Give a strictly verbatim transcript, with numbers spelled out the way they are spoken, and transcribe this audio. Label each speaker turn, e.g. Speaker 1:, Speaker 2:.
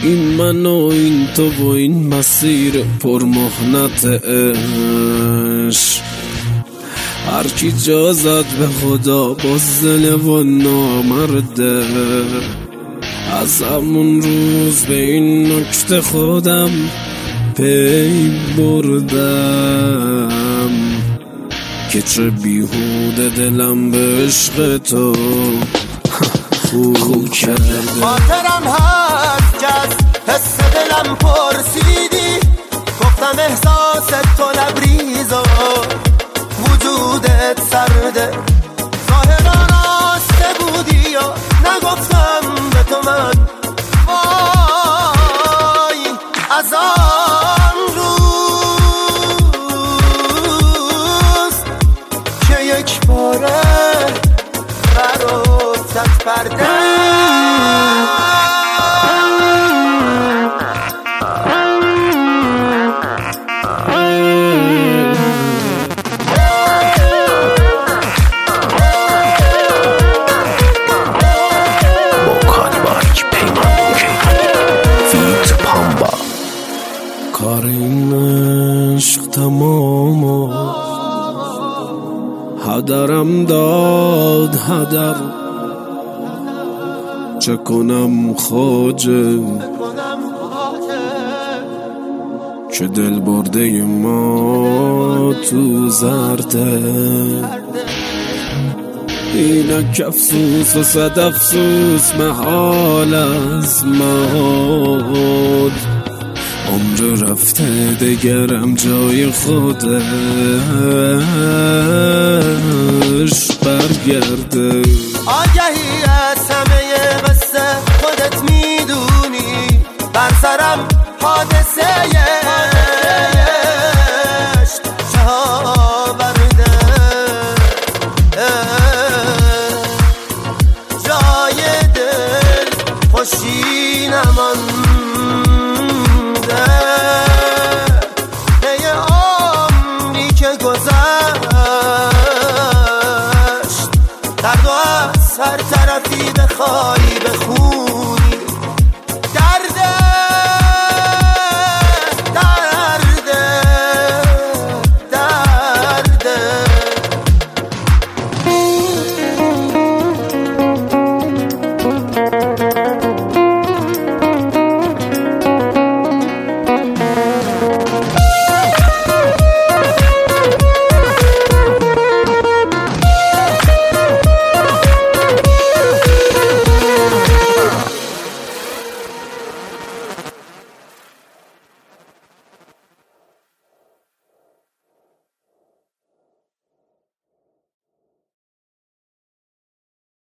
Speaker 1: این من و این تو و این مسیر پرمهنت عشق، هر کی جا زد به خدا بزدل و نامرده. از همون روز به این نکته خودم پی بردم که چه بیهوده دلم به عشق تو خو کرده.
Speaker 2: خاطرم هست که از حس دلم پرسیدی، گفتم احساس تو لبریز و وجودت سرده. ظاهرا راسته بودی و نگفتم به تو من وای از آن روز که یک باره برات پرده.
Speaker 1: کار این عشق تمام و هدرم داد هدر، چه کنم خواجه که دل برده ما تو زرده. اینک افسوس و صد افسوس محال از محال، عمر رفته دگرم جای خودش برگرده.
Speaker 2: آگهی از همه قصه خودت میدونی، بر سرم حادثه عشق چه آورده. جای دل خوشی نمانده، پی عمری که گذشت، درد و از هر طرفی بخوای بخون